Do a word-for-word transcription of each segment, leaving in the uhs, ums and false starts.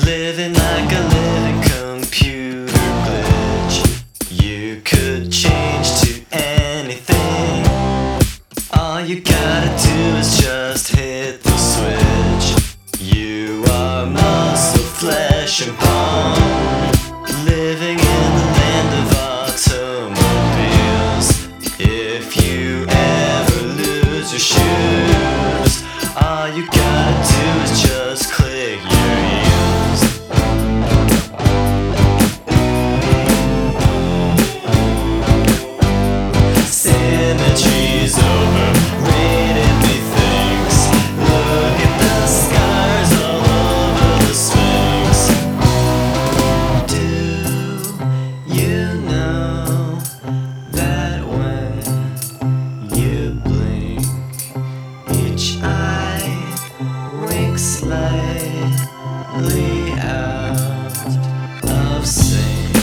living like a living computer glitch. You could change to anything. All you gotta do is just hit the switch. You are muscle, flesh, and bone, living in the land of automobiles. If you ever lose your shoes, all you gotta do is just click your heels. Symmetry's overrated, methinks. Look at the scars all over the Sphinx. Do you know that when you blink, each eye winks slightly out of sync?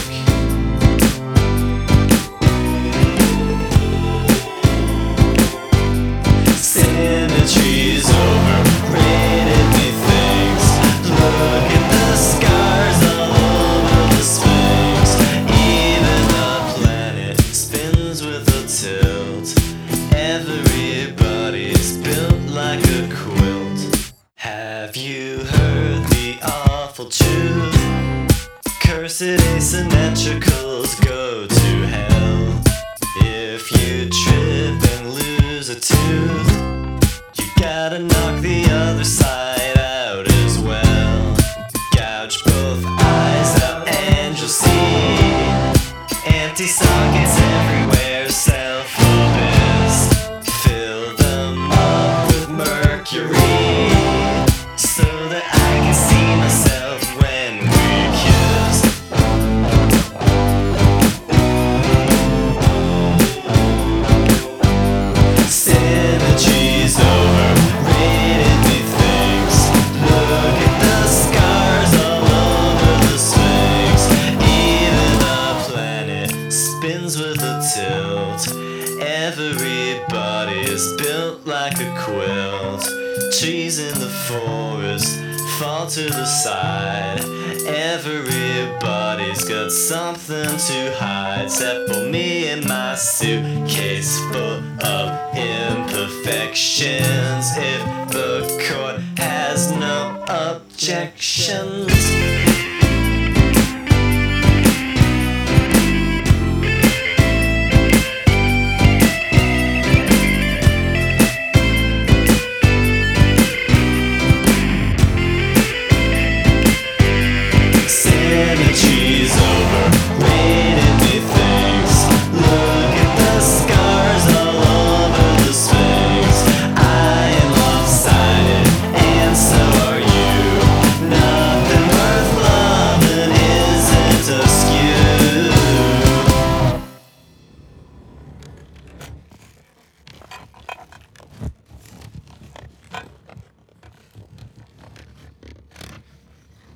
Symmetry's overrated, methinks. Look at the scars all over the Sphinx. Even the planet spins with a tilt. Everybody's built like a quilt. Have you heard the awful truth? Cursed asymmetricals go to hell. If you trip and lose a tooth, you gotta knock the other side out as well. Gouge both eyes out and you'll see empty sockets everywhere, self-abyss. Fill them up with mercury so that I can see myself when we kiss. Symmetry's overrated, methinks. Look at the scars all over the Sphinx. Even the planet spins with a tilt. Everybody's built like a quilt. Trees in the forest fall to the side. Everybody's got something to hide, except for me and my suitcase full of imperfections. If the court has no objections,